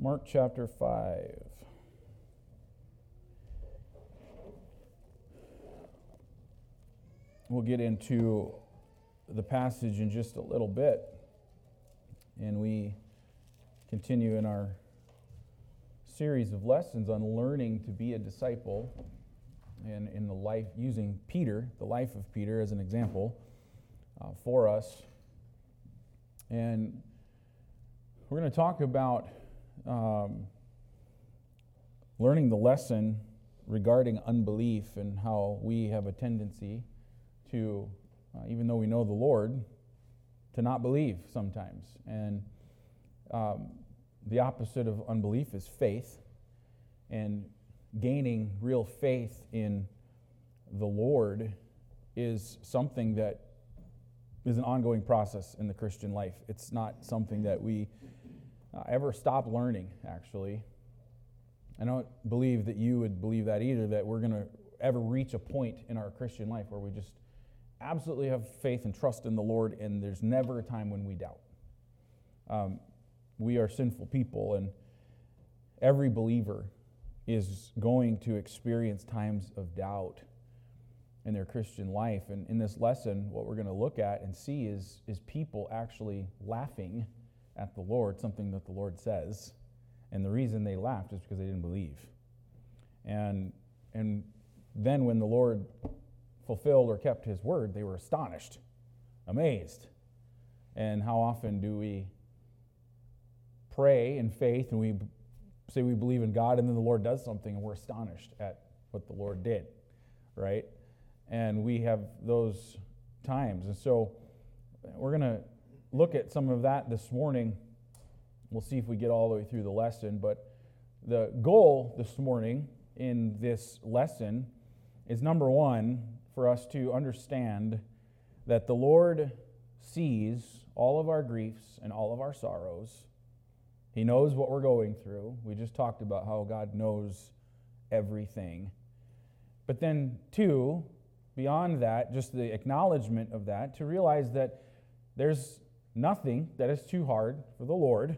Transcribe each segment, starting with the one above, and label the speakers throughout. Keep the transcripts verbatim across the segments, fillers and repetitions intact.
Speaker 1: Mark chapter five. We'll get into the passage in just a little bit, and we continue in our series of lessons on learning to be a disciple, and in the life, using Peter, the life of Peter as an example uh, for us. And we're going to talk about um, learning the lesson regarding unbelief and how we have a tendency to, uh, even though we know the Lord, to not believe sometimes. And um, the opposite of unbelief is faith. And gaining real faith in the Lord is something that is an ongoing process in the Christian life. It's not something that we uh, ever stop learning, actually. I don't believe that you would believe that either, that we're going to ever reach a point in our Christian life where we just absolutely have faith and trust in the Lord, and there's never a time when we doubt. Um, we are sinful people, and every believer is going to experience times of doubt in their Christian life. And in this lesson, what we're going to look at and see is, is people actually laughing at the Lord, something that the Lord says. And the reason they laughed is because they didn't believe. And, and then when the Lord fulfilled or kept his word, they were astonished, amazed. And how often do we pray in faith and we say we believe in God, and then the Lord does something and we're astonished at what the Lord did, right? And we have those times. And so we're going to look at some of that this morning. We'll see if we get all the way through the lesson. But the goal this morning in this lesson is, number one, for us to understand that the Lord sees all of our griefs and all of our sorrows. He knows what we're going through. We just talked about how God knows everything. But then, two, beyond that, just the acknowledgement of that, to realize that there's nothing that is too hard for the Lord.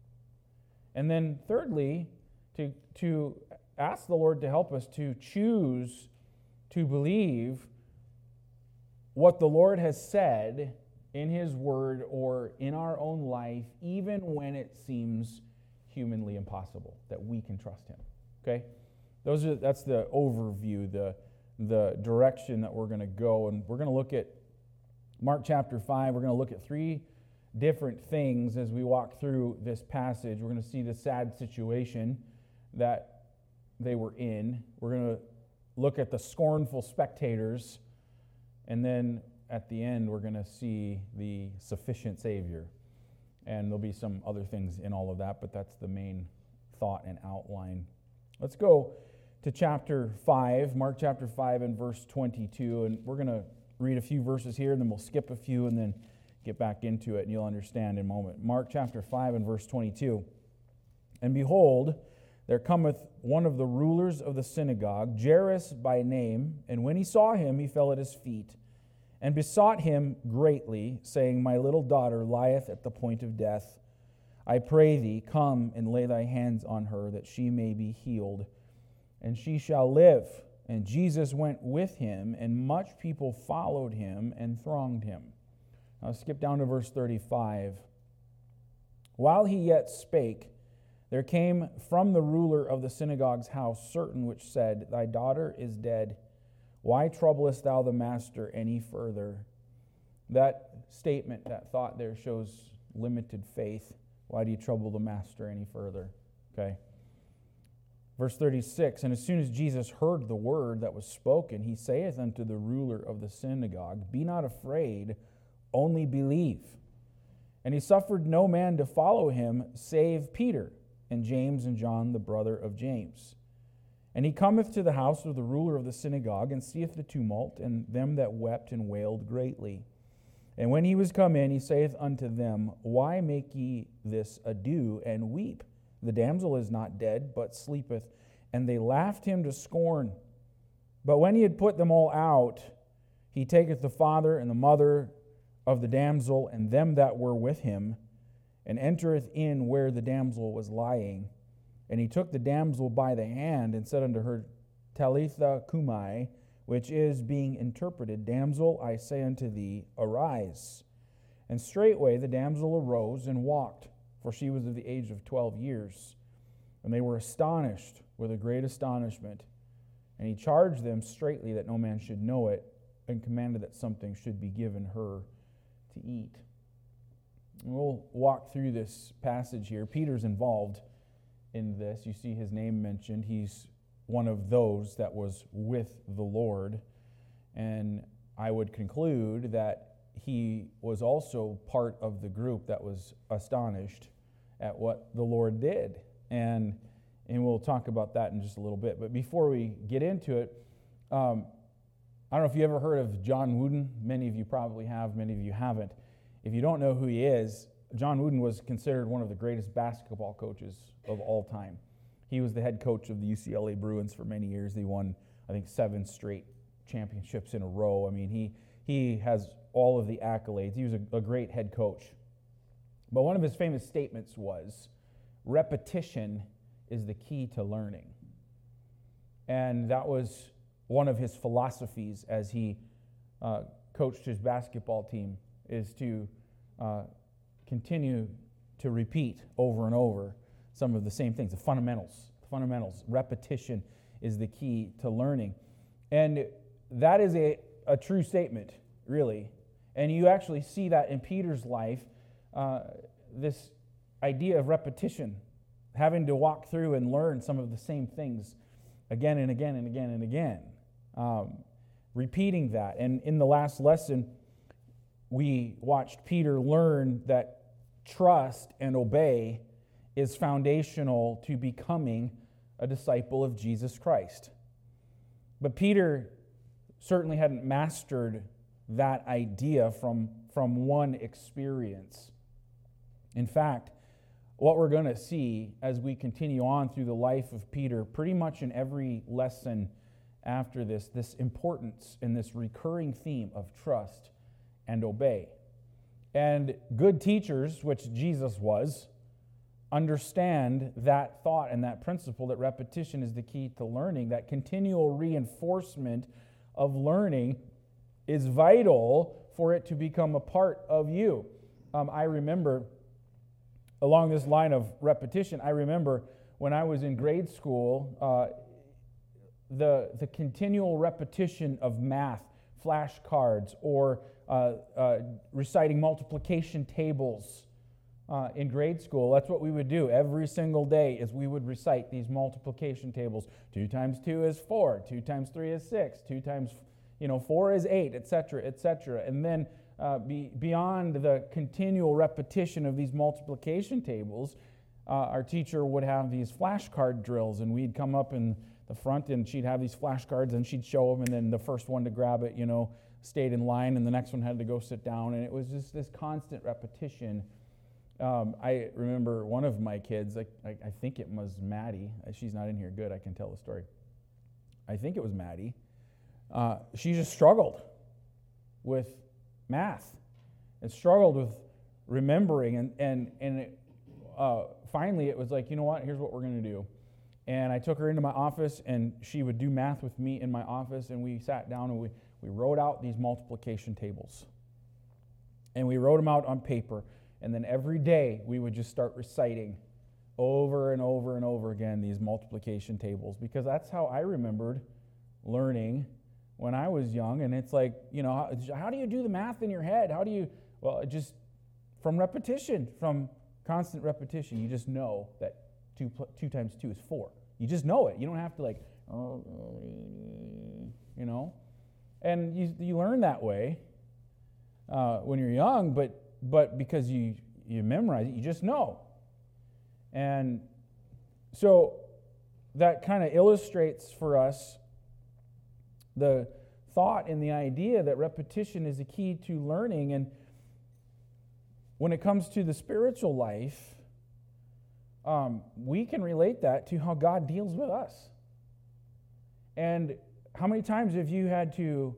Speaker 1: And then, thirdly, to, to ask the Lord to help us to choose to believe what the Lord has said in his word or in our own life, even when it seems humanly impossible, that we can trust him. Okay? Those are that's the overview, the, the direction that we're going to go. And we're going to look at Mark chapter five. We're going to look at three different things as we walk through this passage. We're going to see the sad situation that they were in. We're going to look at the scornful spectators, and then at the end, we're going to see the sufficient Savior. And there'll be some other things in all of that, but that's the main thought and outline. Let's go to chapter five, Mark chapter five and verse twenty-two. And we're going to read a few verses here, and then we'll skip a few and then get back into it, and you'll understand in a moment. Mark chapter five and verse twenty-two. And behold, there cometh one of the rulers of the synagogue, Jairus by name, and when he saw him, he fell at his feet, and besought him greatly, saying, My little daughter lieth at the point of death. I pray thee, come and lay thy hands on her, that she may be healed, and she shall live. And Jesus went with him, and much people followed him and thronged him. Now skip down to verse thirty-five. While he yet spake, there came from the ruler of the synagogue's house certain which said, Thy daughter is dead. Why troublest thou the master any further? That statement, that thought there shows limited faith. Why do you trouble the master any further? Okay. Verse thirty-six, And as soon as Jesus heard the word that was spoken, he saith unto the ruler of the synagogue, Be not afraid, only believe. And he suffered no man to follow him, save Peter, and James and John, the brother of James. And he cometh to the house of the ruler of the synagogue, and seeth the tumult, and them that wept and wailed greatly. And when he was come in, he saith unto them, Why make ye this ado, and weep? The damsel is not dead, but sleepeth. And they laughed him to scorn. But when he had put them all out, he taketh the father and the mother of the damsel, and them that were with him, and entereth in where the damsel was lying. And he took the damsel by the hand, and said unto her, Talitha cumi, which is, being interpreted, Damsel, I say unto thee, arise. And straightway the damsel arose and walked, for she was of the age of twelve years. And they were astonished with a great astonishment. And he charged them straitly that no man should know it, and commanded that something should be given her to eat. We'll walk through this passage here. Peter's involved in this. You see his name mentioned. He's one of those that was with the Lord. And I would conclude that he was also part of the group that was astonished at what the Lord did. And, and we'll talk about that in just a little bit. But before we get into it, um, I don't know if you ever heard of John Wooden. Many of you probably have, many of you haven't. If you don't know who he is, John Wooden was considered one of the greatest basketball coaches of all time. He was the head coach of the U C L A Bruins for many years. They won, I think, seven straight championships in a row. I mean, he he has all of the accolades. He was a, a great head coach. But one of his famous statements was, repetition is the key to learning. And that was one of his philosophies as he uh, coached his basketball team, is to uh, continue to repeat over and over some of the same things, the fundamentals. The fundamentals. Repetition is the key to learning. And that is a, a true statement, really. And you actually see that in Peter's life, uh, this idea of repetition, having to walk through and learn some of the same things again and again and again and again. Um, repeating that. And in the last lesson, we watched Peter learn that trust and obey is foundational to becoming a disciple of Jesus Christ. But Peter certainly hadn't mastered that idea from, from one experience. In fact, what we're going to see as we continue on through the life of Peter, pretty much in every lesson after this, this importance and this recurring theme of trust and obey. And good teachers, which Jesus was, understand that thought and that principle that repetition is the key to learning, that continual reinforcement of learning is vital for it to become a part of you. Um, I remember, along this line of repetition, I remember when I was in grade school, uh, the, the continual repetition of math, flashcards, or uh, uh, reciting multiplication tables uh, in grade school. That's what we would do every single day, is we would recite these multiplication tables. Two times two is four, two times three is six, two times you know four is eight, et cetera, et cetera. And then uh, be, beyond the continual repetition of these multiplication tables, uh, our teacher would have these flashcard drills, and we'd come up in the front, and she'd have these flashcards, and she'd show them, and then the first one to grab it, you know, stayed in line, and the next one had to go sit down, and it was just this constant repetition. Um, I remember one of my kids, I, I, I think it was Maddie. She's not in here. Good, I can tell the story. I think it was Maddie. Uh, she just struggled with math and struggled with remembering, and and and it, uh, finally it was like, you know what? Here's what we're going to do. And I took her into my office, and she would do math with me in my office, and we sat down and we, we wrote out these multiplication tables. And we wrote them out on paper, and then every day we would just start reciting over and over and over again these multiplication tables, because that's how I remembered learning when I was young. And it's like, you know, how, how do you do the math in your head? How do you, well, it just from repetition, from constant repetition, you just know that two, two times two is four. You just know it. You don't have to like, oh, you know. And you you learn that way uh, when you're young, but but because you, you memorize it, you just know. And so that kind of illustrates for us the thought and the idea that repetition is a key to learning. And when it comes to the spiritual life, um, we can relate that to how God deals with us. And how many times have you had to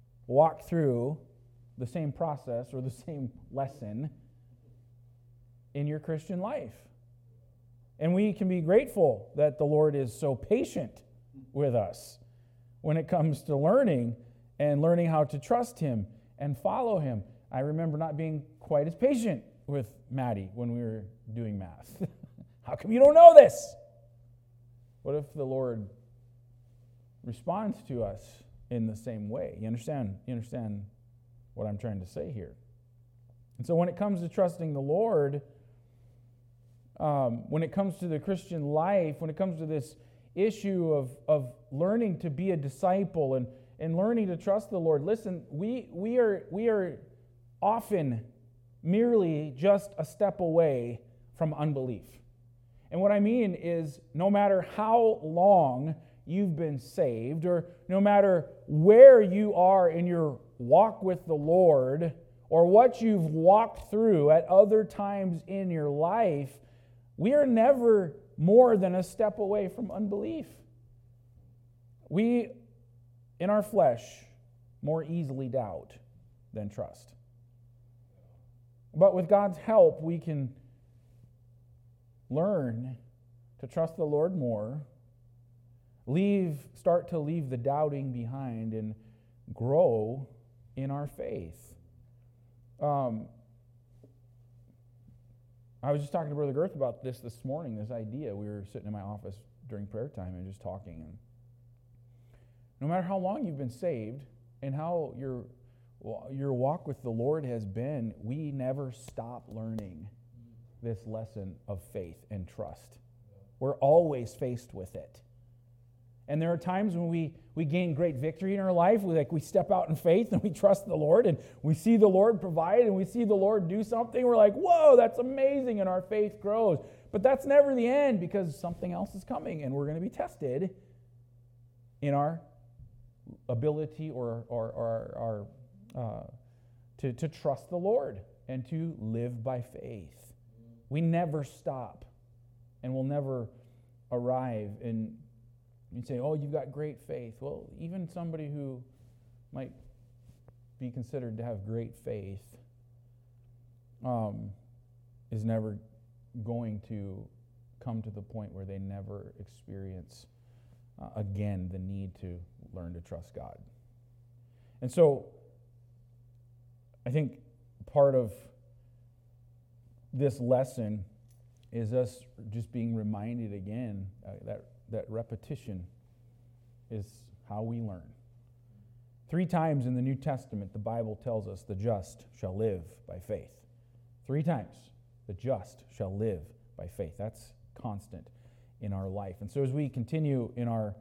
Speaker 1: walk through the same process or the same lesson in your Christian life. And we can be grateful that the Lord is so patient with us when it comes to learning and learning how to trust Him and follow Him. I remember not being quite as patient with Maddie when we were doing math. How come you don't know this? What if the Lord responds to us in the same way? You understand? You understand what I'm trying to say here? And so when it comes to trusting the Lord, um, when it comes to the Christian life, when it comes to this issue of, of learning to be a disciple and, and learning to trust the Lord, listen, we we are we are often merely just a step away from unbelief. And what I mean is, no matter how long you've been saved, or no matter where you are in your walk with the Lord, or what you've walked through at other times in your life, we are never more than a step away from unbelief. We, in our flesh, more easily doubt than trust. But with God's help, we can learn to trust the Lord more, leave, start to leave the doubting behind, and grow in our faith. Um, I was just talking to Brother Girth about this this morning, this idea. We were sitting in my office during prayer time and just talking. And no matter how long you've been saved and how your, your walk with the Lord has been, we never stop learning this lesson of faith and trust. We're always faced with it. And there are times when we, we gain great victory in our life. We, like, we step out in faith and we trust the Lord, and we see the Lord provide and we see the Lord do something. We're like, whoa, that's amazing, and our faith grows. But that's never the end, because something else is coming, and we're going to be tested in our ability or, or, or our uh, to, to trust the Lord and to live by faith. We never stop, and we'll never arrive. And you say, oh, you've got great faith. Well, even somebody who might be considered to have great faith um, is never going to come to the point where they never experience uh, again the need to learn to trust God. And so I think part of this lesson is us just being reminded again uh, that that repetition is how we learn. Three times in the New Testament, the Bible tells us the just shall live by faith. Three times, the just shall live by faith. That's constant in our life. And so as we continue in our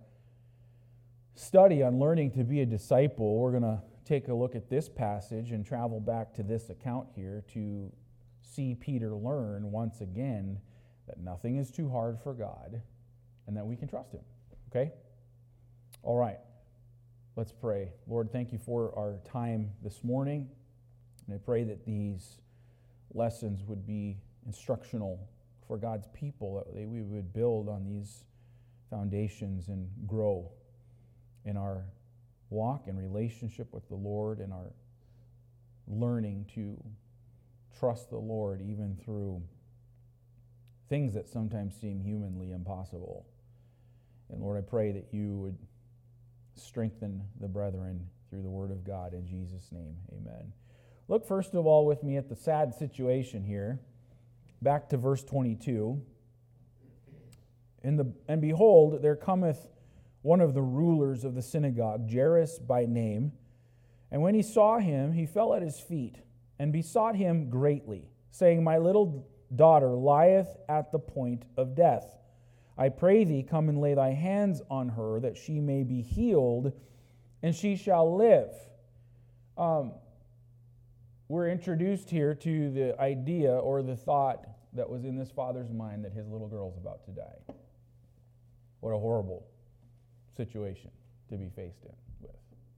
Speaker 1: study on learning to be a disciple, we're going to take a look at this passage and travel back to this account here to see Peter learn once again that nothing is too hard for God and that we can trust Him. Okay? All right. Let's pray. Lord, thank you for our time this morning. And I pray that these lessons would be instructional for God's people, that they, we would build on these foundations and grow in our walk and relationship with the Lord, and our learning to trust the Lord even through things that sometimes seem humanly impossible. And Lord, I pray that you would strengthen the brethren through the word of God in Jesus' name. Amen. Look first of all with me at the sad situation here. Back to verse twenty-two. In the, and behold, there cometh one of the rulers of the synagogue, Jairus by name. And when he saw him, he fell at his feet and besought him greatly, saying, My little daughter lieth at the point of death. I pray thee, come and lay thy hands on her, that she may be healed, and she shall live. Um, we're introduced here to the idea or the thought that was in this father's mind that his little girl's about to die. What a horrible situation to be faced in with.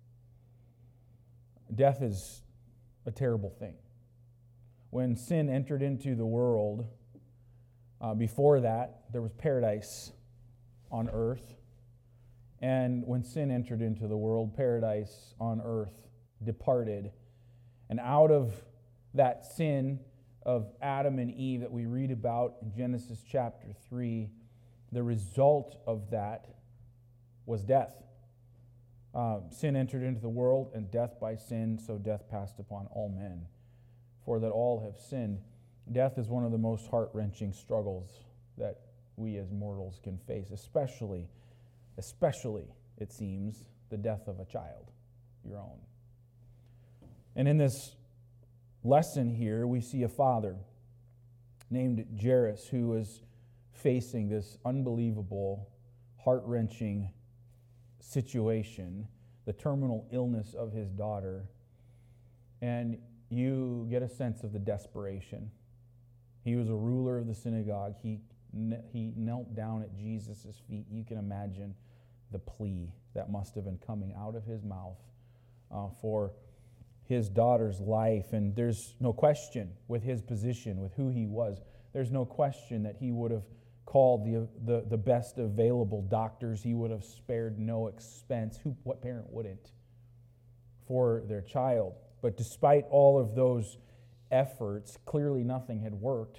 Speaker 1: Death is a terrible thing. When sin entered into the world, uh, before that, there was paradise on earth. And when sin entered into the world, paradise on earth departed. And out of that sin of Adam and Eve that we read about in Genesis chapter three, the result of that was death. Uh, sin entered into the world, and death by sin, so death passed upon all men, for that all have sinned. Death is one of the most heart-wrenching struggles that we as mortals can face, especially, especially, it seems, the death of a child, your own. And in this lesson here, we see a father named Jairus who is facing this unbelievable, heart-wrenching situation, the terminal illness of his daughter, and you get a sense of the desperation. He was a ruler of the synagogue. He, he knelt down at Jesus' feet. You can imagine the plea that must have been coming out of his mouth uh, for his daughter's life. And there's no question with his position, with who he was, there's no question that he would have called the, the, the best available doctors. He would have spared no expense. Who, what parent wouldn't for their child? But despite all of those efforts, clearly nothing had worked.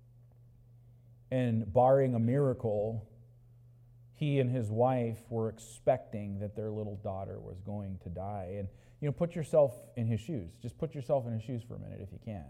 Speaker 1: And barring a miracle, he and his wife were expecting that their little daughter was going to die. And, you know, put yourself in his shoes. Just put yourself in his shoes for a minute if you can.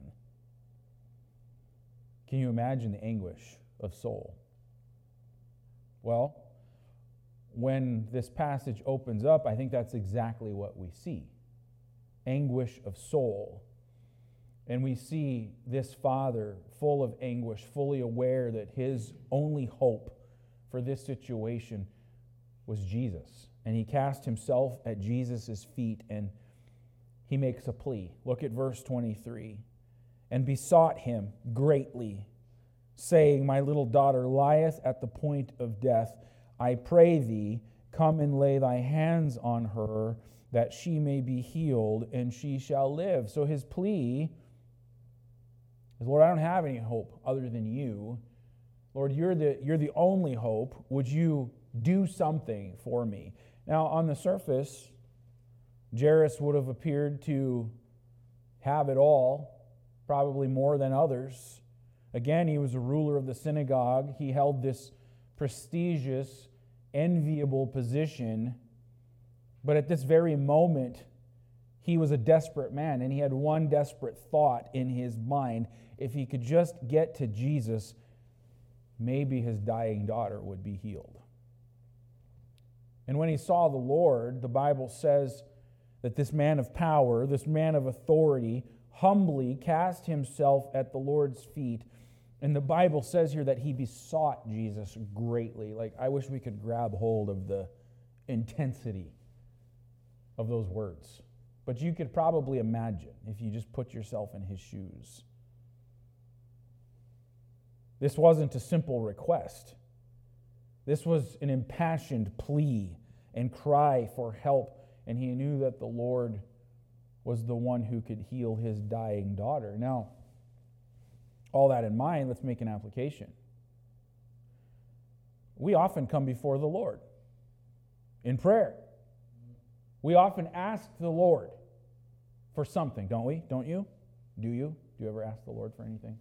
Speaker 1: Can you imagine the anguish of soul? Well, when this passage opens up, I think that's exactly what we see. Anguish of soul. And we see this father full of anguish, fully aware that his only hope for this situation was Jesus. And he cast himself at Jesus' feet and he makes a plea. Look at verse twenty-three. And besought him greatly, saying, My little daughter lieth at the point of death. I pray thee, come and lay thy hands on her, that she may be healed, and she shall live. So his plea is, Lord, I don't have any hope other than you. Lord, you're the, you're the only hope. Would you do something for me? Now, on the surface, Jairus would have appeared to have it all, probably more than others. Again, he was a ruler of the synagogue. He held this prestigious, enviable position. But at this very moment, he was a desperate man, and he had one desperate thought in his mind. If he could just get to Jesus, maybe his dying daughter would be healed. And when he saw the Lord, the Bible says that this man of power, this man of authority, humbly cast himself at the Lord's feet. And the Bible says here that he besought Jesus greatly. Like, I wish we could grab hold of the intensity of those words. But you could probably imagine if you just put yourself in his shoes. This wasn't a simple request. This was an impassioned plea and cry for help. And he knew that the Lord was the one who could heal his dying daughter. Now, all that in mind, let's make an application. We often come before the Lord in prayer. We often ask the Lord for something, don't we? Don't you? Do you? Do you ever ask the Lord for anything?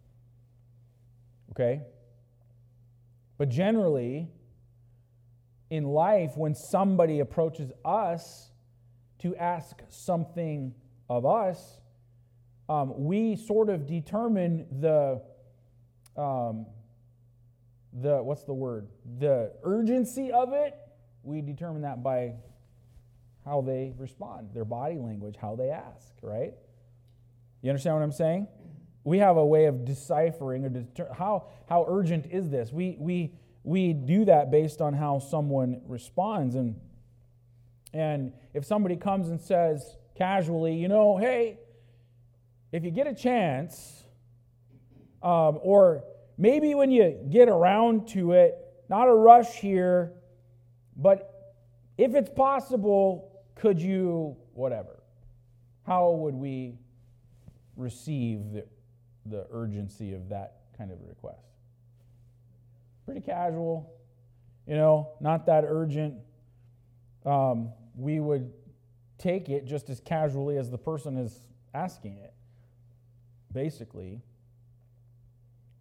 Speaker 1: Okay? But generally, in life, when somebody approaches us to ask something of us, um, we sort of determine the, um, the, what's the word? The urgency of it. We determine that by how they respond, their body language, how they ask, right? You understand what I'm saying? We have a way of deciphering or deter- how how urgent is this? We we we do that based on how someone responds, and and if somebody comes and says casually, you know, hey, if you get a chance, um, or maybe when you get around to it, not a rush here, but if it's possible, could you whatever? How would we receive the the urgency of that kind of request? Pretty casual, you know, not that urgent. Um, we would take it just as casually as the person is asking it, basically.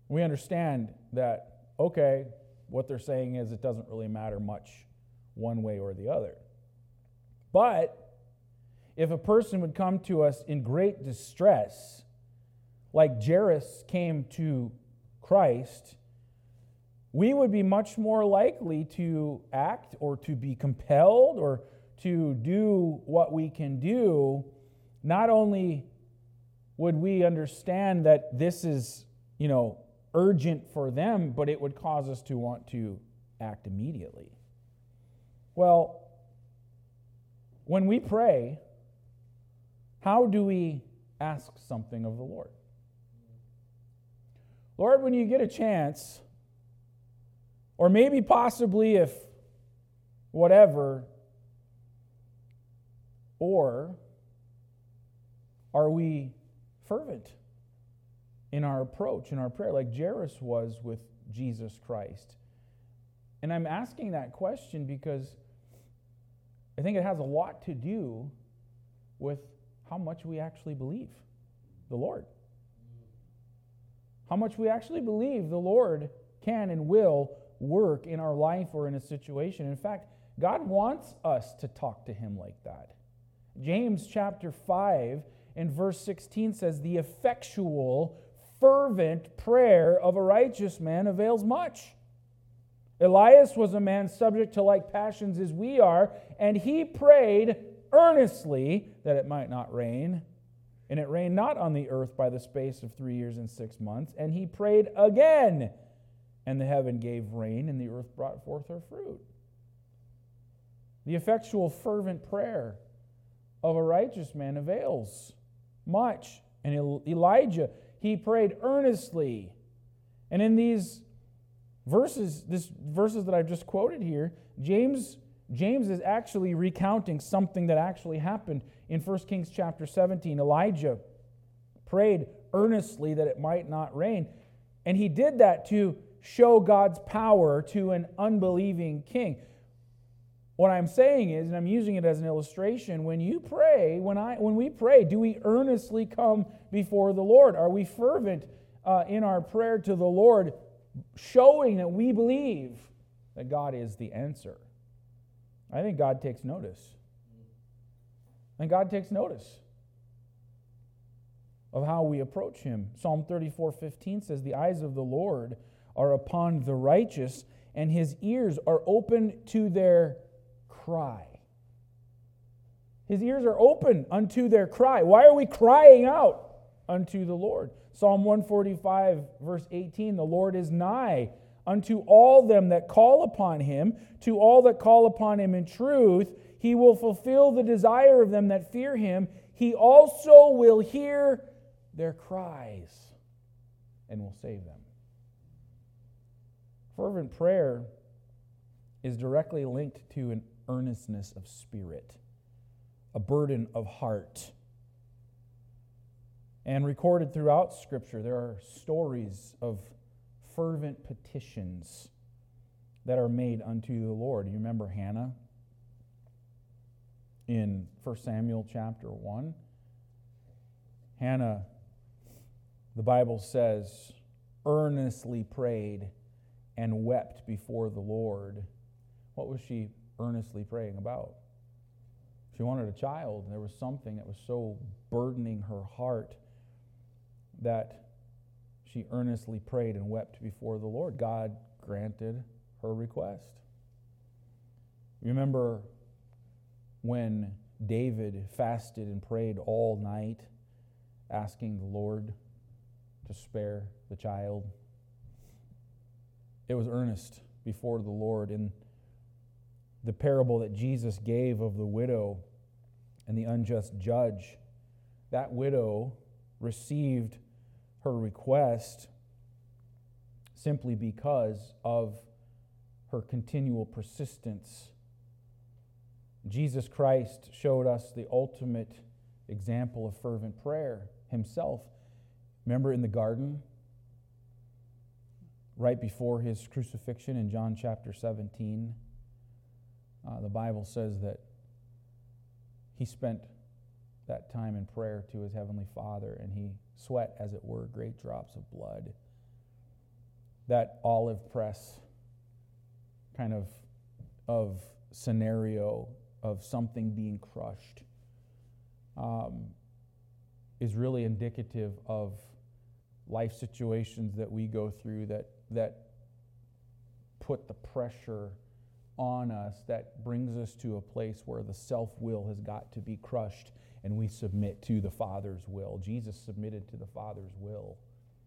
Speaker 1: We understand that, okay, what they're saying is it doesn't really matter much one way or the other. But if a person would come to us in great distress, like Jairus came to Christ, we would be much more likely to act or to be compelled or to do what we can do. Not only would we understand that this is, you know, urgent for them, but it would cause us to want to act immediately. Well, when we pray, how do we ask something of the Lord? Lord, when you get a chance, or maybe possibly if whatever, or are we fervent in our approach, in our prayer, like Jairus was with Jesus Christ? And I'm asking that question because I think it has a lot to do with how much we actually believe the Lord. How much we actually believe the Lord can and will work in our life or in a situation. In fact, God wants us to talk to Him like that. James chapter five and verse sixteen says, "The effectual, fervent prayer of a righteous man avails much." Elias was a man subject to like passions as we are, and he prayed earnestly that it might not rain. And it rained not on the earth by the space of three years and six months. And he prayed again, and the heaven gave rain, and the earth brought forth her fruit. The effectual, fervent prayer of a righteous man avails much. And Elijah, he prayed earnestly. And in these verses, this verses that I've just quoted here, James James is actually recounting something that actually happened in First Kings chapter seventeen. Elijah prayed earnestly that it might not rain, and he did that to show God's power to an unbelieving king. What I'm saying is, and I'm using it as an illustration, when you pray, when I, when we pray, do we earnestly come before the Lord? Are we fervent uh, in our prayer to the Lord, showing that we believe that God is the answer? I think God takes notice. I think God takes notice of how we approach Him. Psalm thirty-four fifteen says, "The eyes of the Lord are upon the righteous, and His ears are open to their cry." His ears are open unto their cry. Why are we crying out unto the Lord? Psalm one forty-five, verse eighteen, "The Lord is nigh unto all them that call upon Him, to all that call upon Him in truth. He will fulfill the desire of them that fear Him. He also will hear their cries and will save them." Fervent prayer is directly linked to an earnestness of spirit, a burden of heart. And recorded throughout Scripture, there are stories of fervent petitions that are made unto the Lord. You remember Hannah in First Samuel chapter one? Hannah, the Bible says, earnestly prayed and wept before the Lord. What was she earnestly praying about? She wanted a child, and there was something that was so burdening her heart that she earnestly prayed and wept before the Lord. God granted her request. Remember when David fasted and prayed all night, asking the Lord to spare the child? It was earnest before the Lord. In the parable that Jesus gave of the widow and the unjust judge, that widow received her request simply because of her continual persistence. Jesus Christ showed us the ultimate example of fervent prayer Himself. Remember in the garden, right before His crucifixion in John chapter seventeen, uh, the Bible says that He spent that time in prayer to His Heavenly Father, and He sweat, as it were, great drops of blood. that olive press kind of, of scenario of something being crushed um, is really indicative of life situations that we go through that that put the pressure on us, that brings us to a place where the self-will has got to be crushed and we submit to the Father's will. Jesus submitted to the Father's will.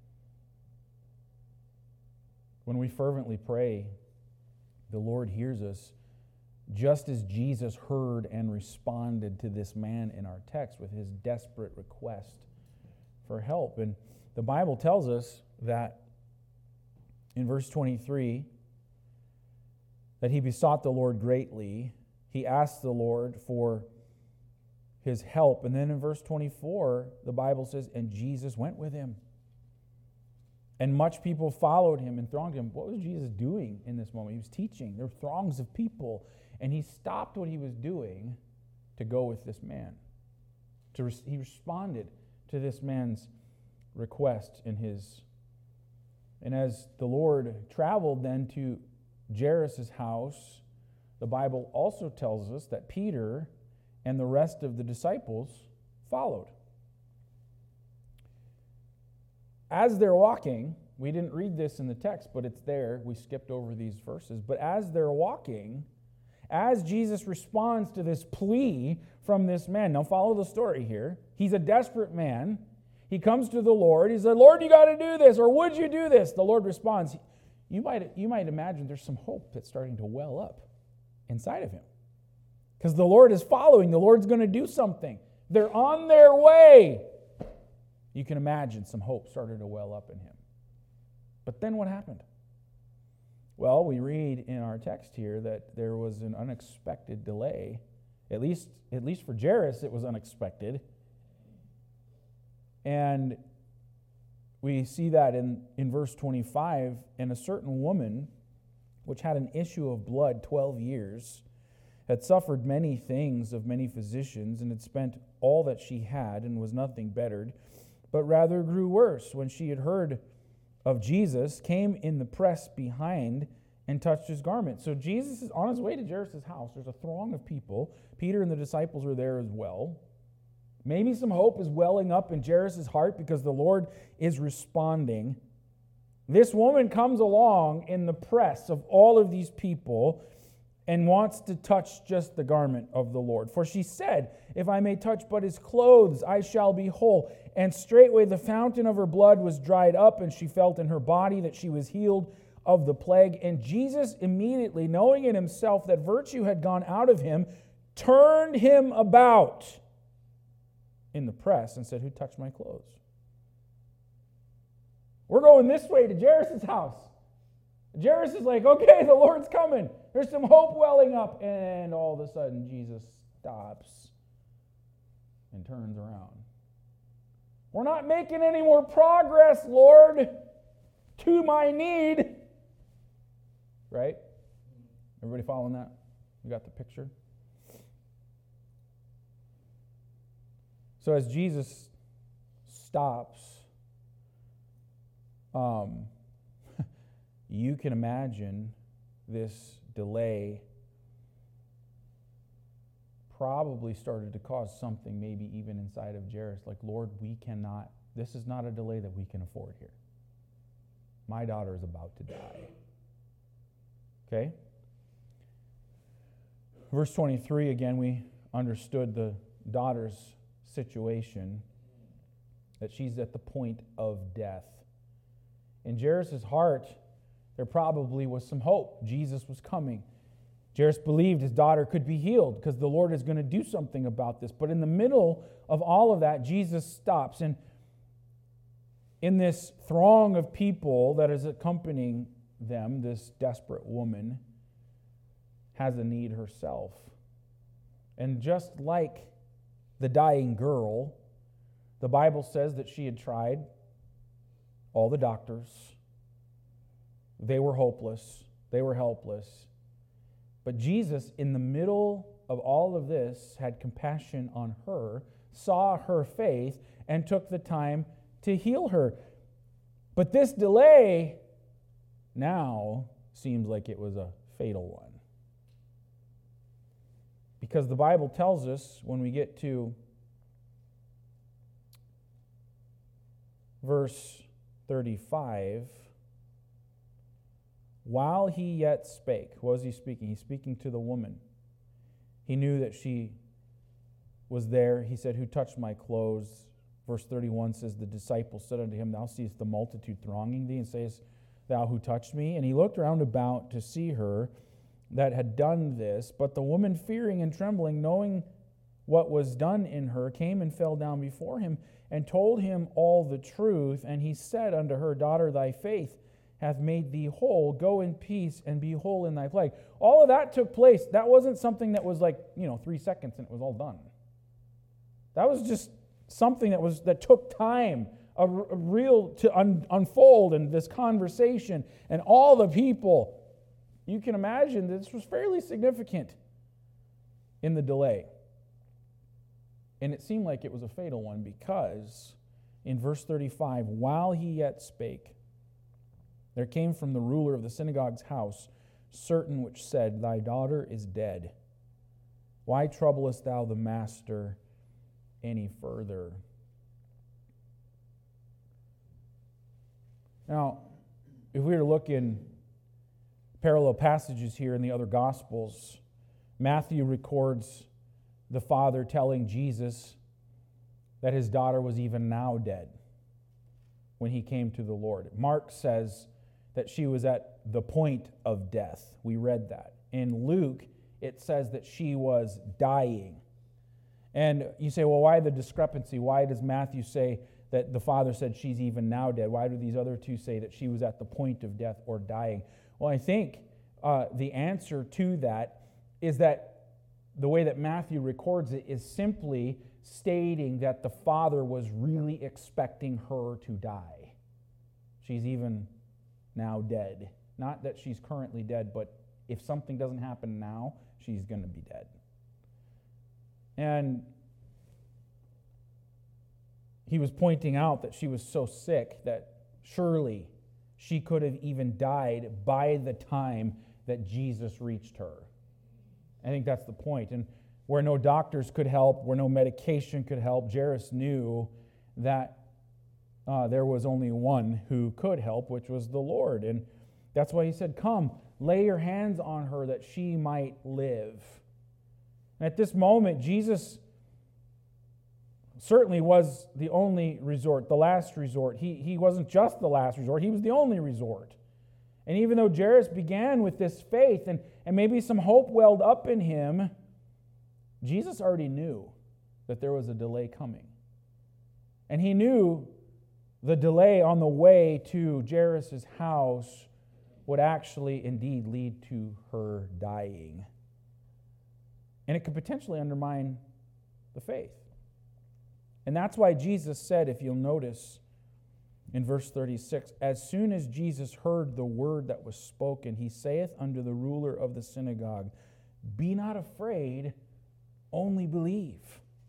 Speaker 1: When we fervently pray, the Lord hears us, just as Jesus heard and responded to this man in our text with his desperate request for help. And the Bible tells us that in verse twenty-three, that he besought the Lord greatly. He asked the Lord for his help. And then in verse twenty-four, the Bible says, and Jesus went with him. And much people followed him and thronged him. What was Jesus doing in this moment? He was teaching. There were throngs of people. And he stopped what he was doing to go with this man. To res- he responded to this man's request in his. And as the Lord traveled then to Jairus' house, the Bible also tells us that Peter and the rest of the disciples followed. As they're walking, we didn't read this in the text, but it's there. We skipped over these verses. But as they're walking, as Jesus responds to this plea from this man, now follow the story here. He's a desperate man. He comes to the Lord. He said, Lord, you got to do this, or would you do this? The Lord responds. You might, you might imagine there's some hope that's starting to well up inside of him. Because the Lord is following. The Lord's going to do something. They're on their way. You can imagine some hope started to well up in him. But then what happened? Well, we read in our text here that there was an unexpected delay. At least, at least for Jairus, it was unexpected. And we see that in, in verse twenty-five, and a certain woman, which had an issue of blood twelve years, had suffered many things of many physicians, and had spent all that she had, and was nothing bettered, but rather grew worse. When she had heard of Jesus, came in the press behind and touched his garment. So Jesus is on his way to Jairus' house. There's a throng of people. Peter and the disciples are there as well. Maybe some hope is welling up in Jairus' heart because the Lord is responding. This woman comes along in the press of all of these people and wants to touch just the garment of the Lord. For she said, if I may touch but his clothes, I shall be whole. And straightway the fountain of her blood was dried up, and she felt in her body that she was healed of the plague. And Jesus, immediately, knowing in himself that virtue had gone out of him, turned him about in the press and said, who touched my clothes? We're going this way to Jairus' house. Jairus is like, okay, the Lord's coming. There's some hope welling up. And all of a sudden, Jesus stops and turns around. We're not making any more progress, Lord, to my need. Right? Everybody following that? You got the picture? So as Jesus stops, um, you can imagine this delay probably started to cause something maybe even inside of Jairus, like, Lord, we cannot, this is not a delay that we can afford here. My daughter is about to die. Okay? Verse twenty-three, again, we understood the daughter's situation, that she's at the point of death. In Jairus' heart, there probably was some hope. Jesus was coming. Jairus believed his daughter could be healed because the Lord is going to do something about this. But in the middle of all of that, Jesus stops. And in this throng of people that is accompanying them, this desperate woman has a need herself. And just like the dying girl, the Bible says that she had tried all the doctors. They were hopeless. They were helpless. But Jesus, in the middle of all of this, had compassion on her, saw her faith, and took the time to heal her. But this delay now seems like it was a fatal one. Because the Bible tells us when we get to verse thirty-five, while he yet spake, what was he speaking? He's speaking to the woman. He knew that she was there. He said, who touched my clothes? Verse thirty-one says, the disciples said unto him, thou seest the multitude thronging thee, and sayest thou, who touched me? And he looked round about to see her that had done this. But the woman, fearing and trembling, knowing what was done in her, came and fell down before him, and told him all the truth. And he said unto her, daughter, thy faith hath made thee whole. Go in peace and be whole in thy plague. All of that took place. That wasn't something that was like, you know, three seconds and it was all done. That was just something that was that took time, a, a real to un, unfold in this conversation. And all the people, you can imagine this was fairly significant in the delay. And it seemed like it was a fatal one because in verse thirty-five, while he yet spake, there came from the ruler of the synagogue's house certain which said, thy daughter is dead. Why troublest thou the master any further? Now, if we were to look in parallel passages here in the other Gospels, Matthew records the father telling Jesus that his daughter was even now dead when he came to the Lord. Mark says that she was at the point of death. We read that. In Luke, it says that she was dying. And you say, well, why the discrepancy? Why does Matthew say that the father said she's even now dead? Why do these other two say that she was at the point of death or dying? Well, I think uh, the answer to that is that the way that Matthew records it is simply stating that the father was really expecting her to die. She's even now dead. Not that she's currently dead, but if something doesn't happen now, she's going to be dead. And he was pointing out that she was so sick that surely she could have even died by the time that Jesus reached her. I think that's the point. And where no doctors could help, where no medication could help, Jairus knew that uh, there was only one who could help, which was the Lord. And that's why he said, come, lay your hands on her that she might live. And at this moment, Jesus certainly was the only resort, the last resort. He, he wasn't just the last resort, he was the only resort. And even though Jairus began with this faith and, and maybe some hope welled up in him, Jesus already knew that there was a delay coming. And he knew the delay on the way to Jairus' house would actually indeed lead to her dying. And it could potentially undermine the faith. And that's why Jesus said, if you'll notice, in verse thirty-six, as soon as Jesus heard the word that was spoken, he saith unto the ruler of the synagogue, be not afraid, only believe.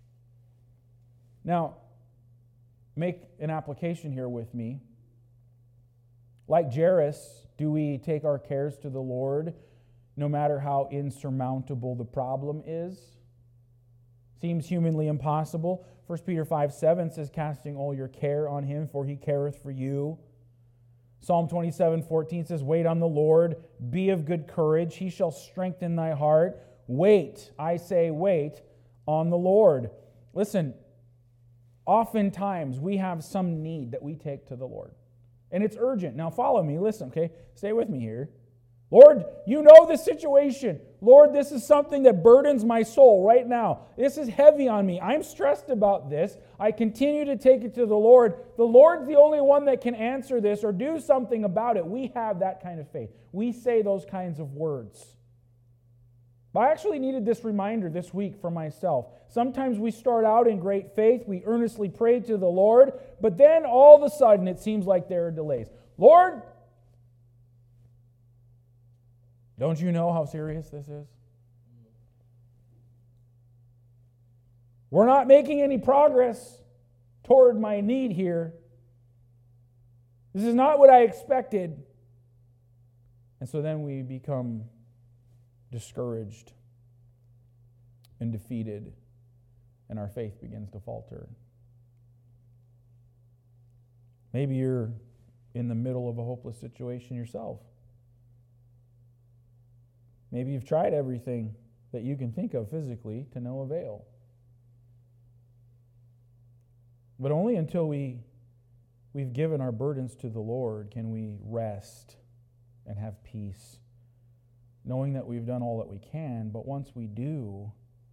Speaker 1: Now, make an application here with me. Like Jairus, do we take our cares to the Lord no matter how insurmountable the problem is? Seems humanly impossible. First Peter five seven says, casting all your care on him, for he careth for you. Psalm twenty-seven fourteen says, wait on the Lord, be of good courage, he shall strengthen thy heart. Wait, I say wait on the Lord. Listen, oftentimes we have some need that we take to the Lord. And it's urgent. Now follow me, listen, okay? Stay with me here. Lord, you know the situation. Lord, this is something that burdens my soul right now. This is heavy on me. I'm stressed about this. I continue to take it to the Lord. The Lord's the only one that can answer this or do something about it. We have that kind of faith. We say those kinds of words. But I actually needed this reminder this week for myself. Sometimes we start out in great faith. We earnestly pray to the Lord. But then all of a sudden it seems like there are delays. Lord, don't you know how serious this is? We're not making any progress toward my need here. This is not what I expected. And so then we become discouraged and defeated, and our faith begins to falter. Maybe you're in the middle of a hopeless situation yourself. Maybe you've tried everything that you can think of physically to no avail. But only until we, we've given our burdens to the Lord can we rest and have peace, knowing that we've done all that we can. But once we do,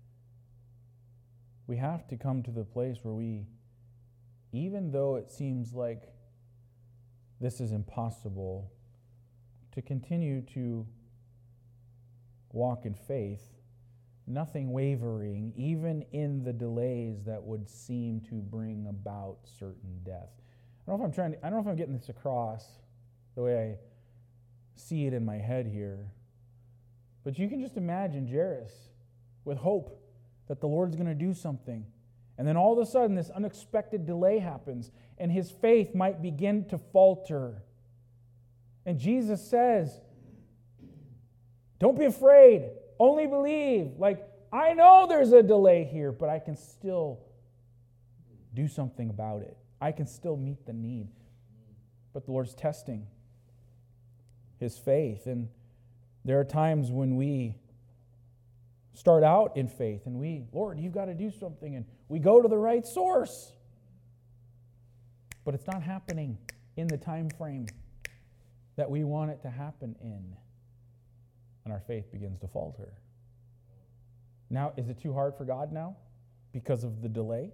Speaker 1: we have to come to the place where we, even though it seems like this is impossible, to continue to walk in faith, nothing wavering, even in the delays that would seem to bring about certain death. I don't know if I'm trying to, I don't know if I'm getting this across the way I see it in my head here, but you can just imagine Jairus with hope that the Lord's going to do something. And then all of a sudden this unexpected delay happens and his faith might begin to falter. And Jesus says, don't be afraid, only believe. Like, I know there's a delay here, but I can still do something about it. I can still meet the need. But the Lord's testing his faith. And there are times when we start out in faith and we, Lord, you've got to do something. And we go to the right source. But it's not happening in the time frame that we want it to happen in. And our faith begins to falter. Now, is it too hard for God now because of the delay?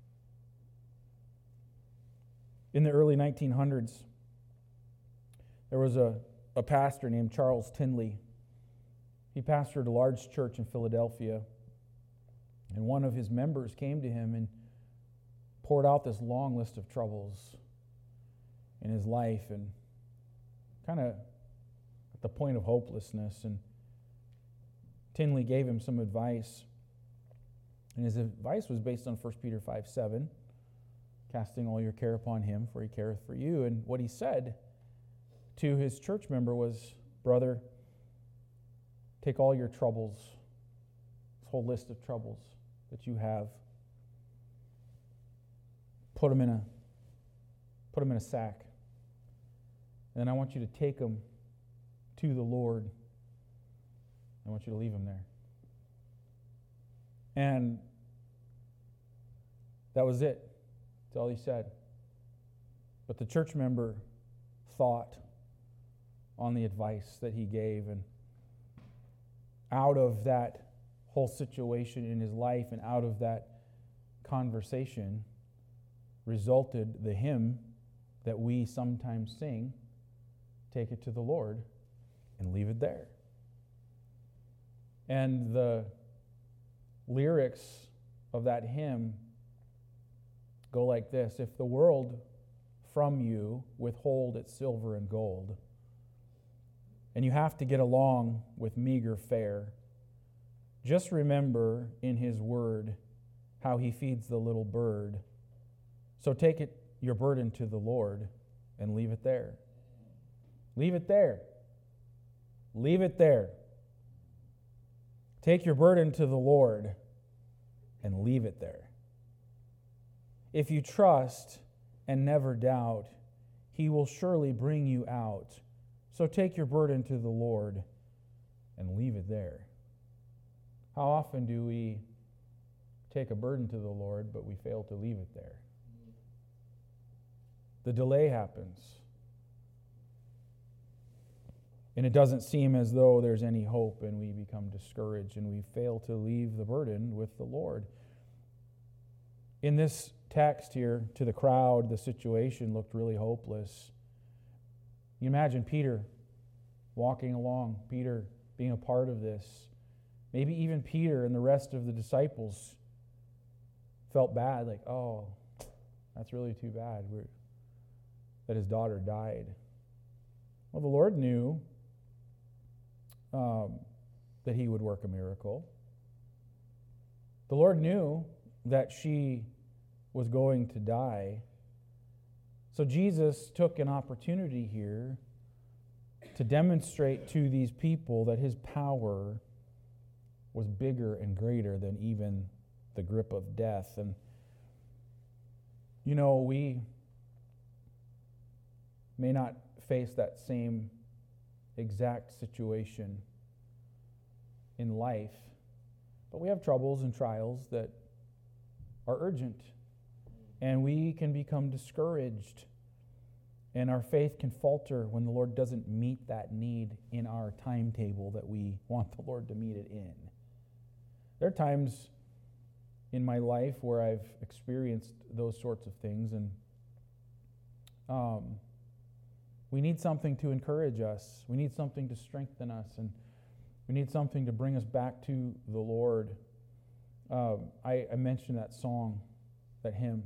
Speaker 1: In the early nineteen hundreds, there was a, a pastor named Charles Tindley. He pastored a large church in Philadelphia, and one of his members came to him and poured out this long list of troubles in his life and kind of at the point of hopelessness. And Tindley gave him some advice, and his advice was based on First Peter five seven, casting all your care upon him, for he careth for you. And what he said to his church member was, brother, take all your troubles, this whole list of troubles that you have, put them in a put them in a sack, and then I want you to take them to the Lord. I want you to leave them there. And that was it. That's all he said. But the church member thought on the advice that he gave, and out of that whole situation in his life and out of that conversation resulted the hymn that we sometimes sing, Take It to the Lord and Leave It There. And the lyrics of that hymn go like this: if the world from you withhold its silver and gold, and you have to get along with meager fare, just remember in his word how he feeds the little bird. So take it, your burden to the Lord and leave it there. Leave it there. Leave it there. Take your burden to the Lord and leave it there. If you trust and never doubt, he will surely bring you out. So take your burden to the Lord and leave it there. How often do we take a burden to the Lord, but we fail to leave it there? The delay happens. And it doesn't seem as though there's any hope, and we become discouraged, and we fail to leave the burden with the Lord. In this text here, to the crowd, the situation looked really hopeless. You imagine Peter walking along, Peter being a part of this. Maybe even Peter and the rest of the disciples felt bad, like, oh, that's really too bad We're, that his daughter died. Well, the Lord knew um, that he would work a miracle. The Lord knew that she was going to die. So Jesus took an opportunity here to demonstrate to these people that his power was bigger and greater than even the grip of death. And, you know, we may not face that same exact situation in life, but we have troubles and trials that are urgent, and we can become discouraged, and our faith can falter when the Lord doesn't meet that need in our timetable that we want the Lord to meet it in. There are times in my life where I've experienced those sorts of things, and um, we need something to encourage us. We need something to strengthen us, and we need something to bring us back to the Lord. Um, I, I mentioned that song, that hymn.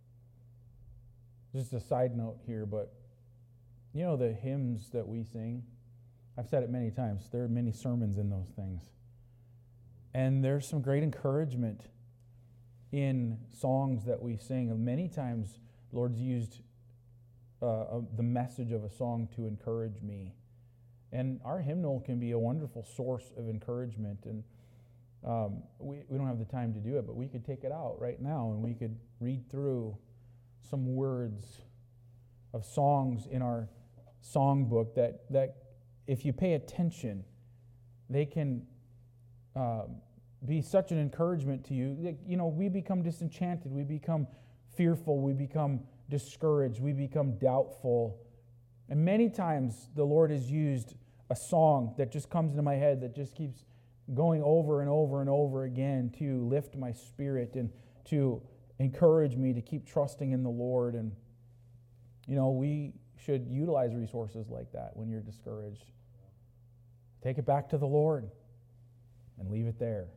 Speaker 1: Just a side note here, but you know the hymns that we sing? I've said it many times. There are many sermons in those things. And there's some great encouragement in songs that we sing. And many times, the Lord's used uh, the message of a song to encourage me. And our hymnal can be a wonderful source of encouragement. And um, we, we don't have the time to do it, but we could take it out right now and we could read through some words of songs in our songbook that, that if you pay attention, they can uh, be such an encouragement to you. You know, we become disenchanted, we become fearful, we become discouraged, we become doubtful. And many times the Lord has used a song that just comes into my head that just keeps going over and over and over again to lift my spirit and to encourage me to keep trusting in the Lord. And, you know, we should utilize resources like that when you're discouraged. Take it back to the Lord and leave it there.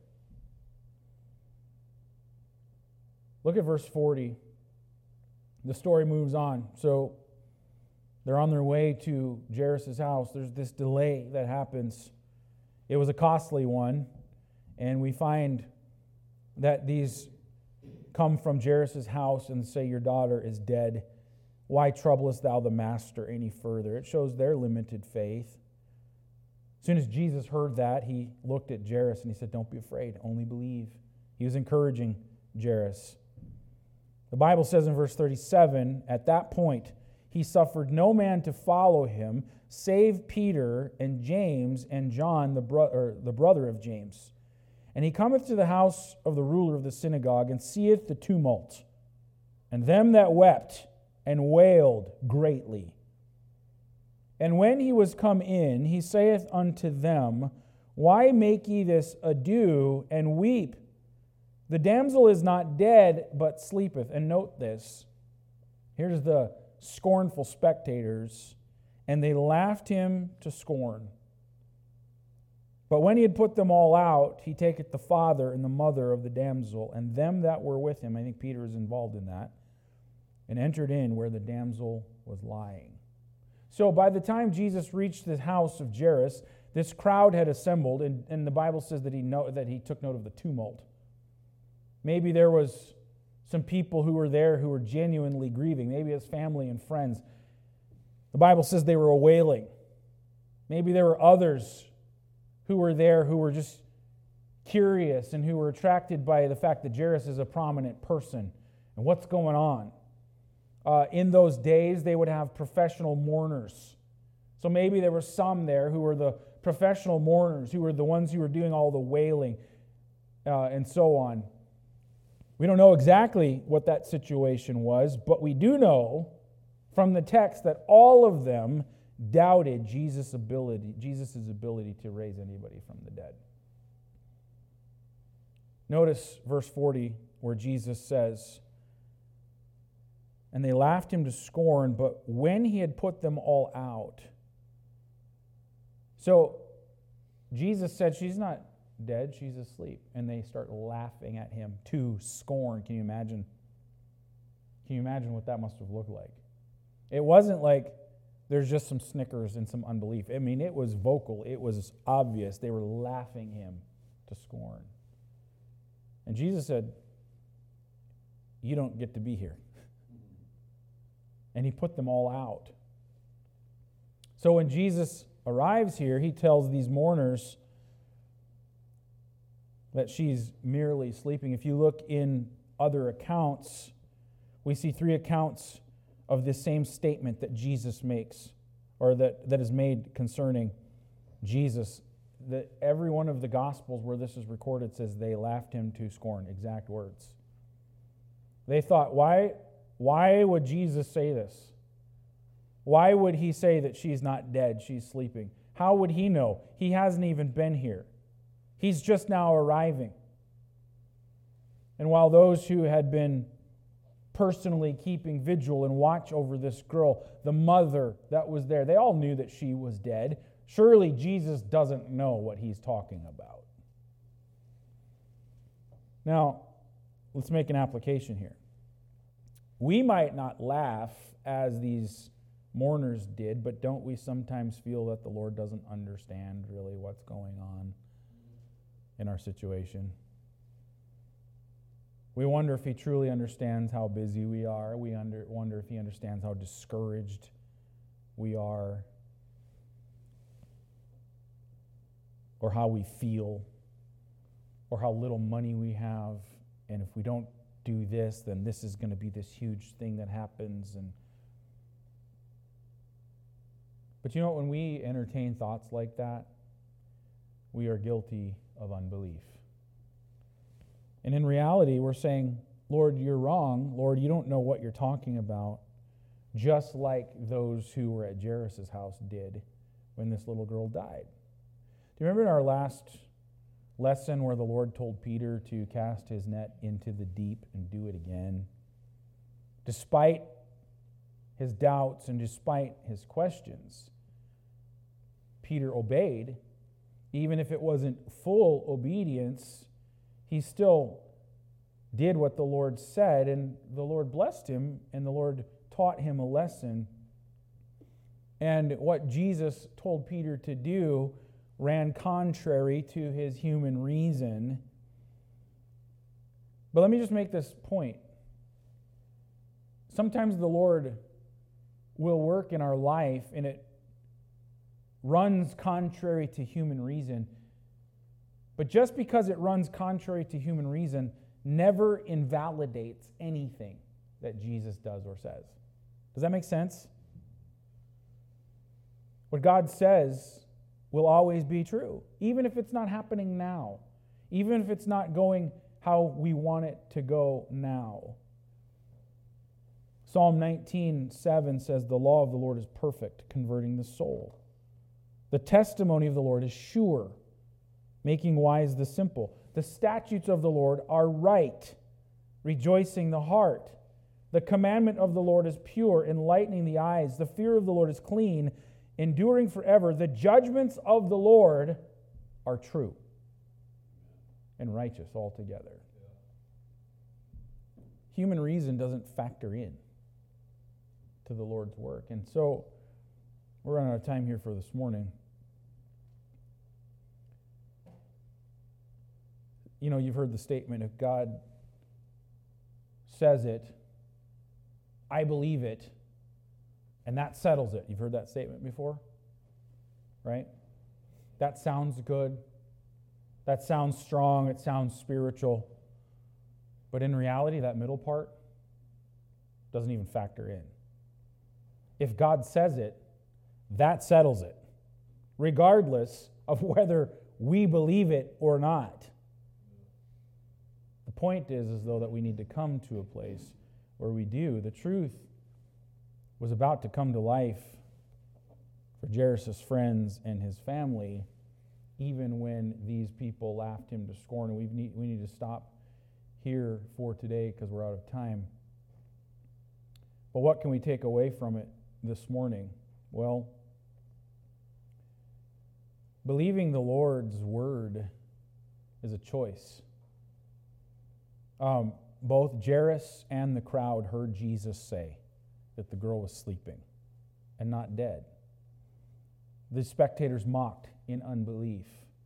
Speaker 1: Look at verse forty. The story moves on. So they're on their way to Jairus' house. There's this delay that happens. It was a costly one, and we find that these come from Jairus' house and say, "Your daughter is dead. Why troublest thou the master any further?" It shows their limited faith. As soon as Jesus heard that, he looked at Jairus and he said, "Don't be afraid, only believe." He was encouraging Jairus. The Bible says in verse thirty-seven, at that point, he suffered no man to follow him, save Peter and James and John, the, bro- or the brother of James. And he cometh to the house of the ruler of the synagogue, and seeth the tumult, and them that wept and wailed greatly. And when he was come in, he saith unto them, Why make ye this ado and weep? The damsel is not dead, but sleepeth. And note this. Here's the scornful spectators. And they laughed him to scorn. But when he had put them all out, he taketh the father and the mother of the damsel, and them that were with him, I think Peter is involved in that, and entered in where the damsel was lying. So by the time Jesus reached the house of Jairus, this crowd had assembled, and, and the Bible says that he know, that he took note of the tumult. Maybe there was some people who were there who were genuinely grieving. Maybe his family and friends. The Bible says they were wailing. Maybe there were others who were there who were just curious and who were attracted by the fact that Jairus is a prominent person and what's going on. Uh, in those days, they would have professional mourners. So maybe there were some there who were the professional mourners, who were the ones who were doing all the wailing uh, and so on. We don't know exactly what that situation was, but we do know from the text that all of them doubted Jesus' ability, Jesus' ability to raise anybody from the dead. Notice verse forty where Jesus says, And they laughed him to scorn, but when he had put them all out. So Jesus said, she's not dead, she's asleep. And they start laughing at him to scorn. Can you imagine? Can you imagine what that must have looked like? It wasn't like there's just some snickers and some unbelief. I mean, it was vocal. It was obvious. They were laughing him to scorn. And Jesus said, you don't get to be here. And he put them all out. So when Jesus arrives here, he tells these mourners that she's merely sleeping. If you look in other accounts, we see three accounts of this same statement that Jesus makes, or that, that is made concerning Jesus. That every one of the Gospels where this is recorded says they laughed him to scorn, exact words. They thought, why, why would Jesus say this? Why would he say that she's not dead, she's sleeping? How would he know? He hasn't even been here. He's just now arriving. And while those who had been personally keeping vigil and watch over this girl, the mother that was there, they all knew that she was dead. Surely Jesus doesn't know what he's talking about. Now, let's make an application here. We might not laugh as these mourners did, but don't we sometimes feel that the Lord doesn't understand really what's going on in our situation? We wonder if he truly understands how busy we are. We under, wonder if he understands how discouraged we are, or how we feel, or how little money we have, and if we don't do this, then this is going to be this huge thing that happens. And but you know, when we entertain thoughts like that, we are guilty of unbelief. And in reality, we're saying, Lord, you're wrong. Lord, you don't know what you're talking about, just like those who were at Jairus' house did when this little girl died. Do you remember in our last lesson where the Lord told Peter to cast his net into the deep and do it again? Despite his doubts and despite his questions, Peter obeyed. Even if it wasn't full obedience, he still did what the Lord said, and the Lord blessed him, and the Lord taught him a lesson. And what Jesus told Peter to do ran contrary to his human reason. But let me just make this point. Sometimes the Lord will work in our life, and it runs contrary to human reason. But just because it runs contrary to human reason never invalidates anything that Jesus does or says. Does that make sense? What God says will always be true, even if it's not happening now, even if it's not going how we want it to go now. Psalm nineteen seven says, "The law of the Lord is perfect, converting the soul. The testimony of the Lord is sure, making wise the simple. The statutes of the Lord are right, rejoicing the heart. The commandment of the Lord is pure, enlightening the eyes. The fear of the Lord is clean, enduring forever. The judgments of the Lord are true and righteous altogether." Human reason doesn't factor in to the Lord's work. And so we're running out of time here for this morning. You know, you've heard the statement, if God says it, I believe it, and that settles it. You've heard that statement before? Right? That sounds good. That sounds strong. It sounds spiritual. But in reality, that middle part doesn't even factor in. If God says it, that settles it, regardless of whether we believe it or not. The point is, is though, that we need to come to a place where we do. The truth was about to come to life for Jairus' friends and his family, even when these people laughed him to scorn. And we need, we need to stop here for today because we're out of time. But what can we take away from it this morning? Well, believing the Lord's word is a choice. Um, both Jairus and the crowd heard Jesus say that the girl was sleeping and not dead. The spectators mocked in unbelief.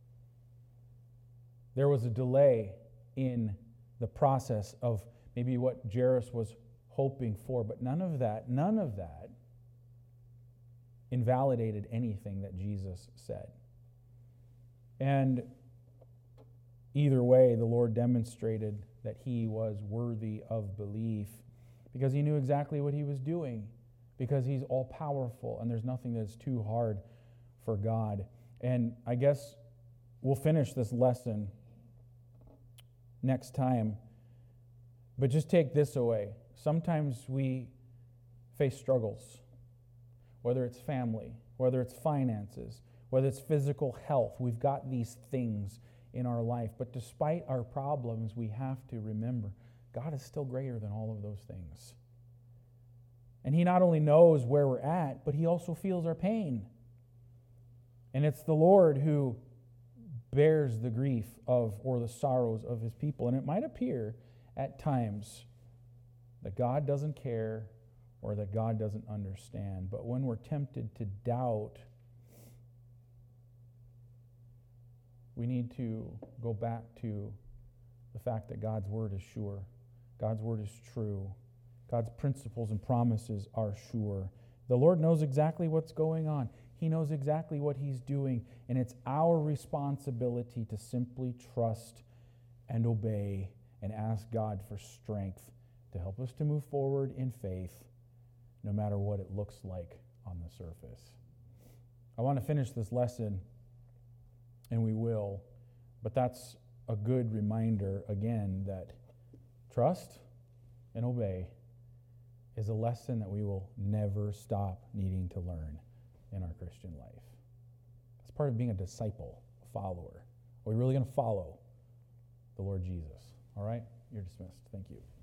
Speaker 1: There was a delay in the process of maybe what Jairus was hoping for, but none of that, none of that invalidated anything that Jesus said. And either way, the Lord demonstrated that he was worthy of belief because he knew exactly what he was doing, because he's all-powerful and there's nothing that's too hard for God. And I guess we'll finish this lesson next time, but just take this away. Sometimes we face struggles, whether it's family, whether it's finances, whether it's physical health. We've got these things in our life, but despite our problems, we have to remember God is still greater than all of those things. And he not only knows where we're at, but he also feels our pain. And it's the Lord who bears the grief of, or the sorrows of his people. And it might appear at times that God doesn't care or that God doesn't understand. But when we're tempted to doubt, we need to go back to the fact that God's word is sure. God's word is true. God's principles and promises are sure. The Lord knows exactly what's going on. He knows exactly what he's doing, and it's our responsibility to simply trust and obey and ask God for strength to help us to move forward in faith, no matter what it looks like on the surface. I want to finish this lesson, and we will, but that's a good reminder, again, that trust and obey is a lesson that we will never stop needing to learn in our Christian life. It's part of being a disciple, a follower. Are we really going to follow the Lord Jesus? All right? You're dismissed. Thank you.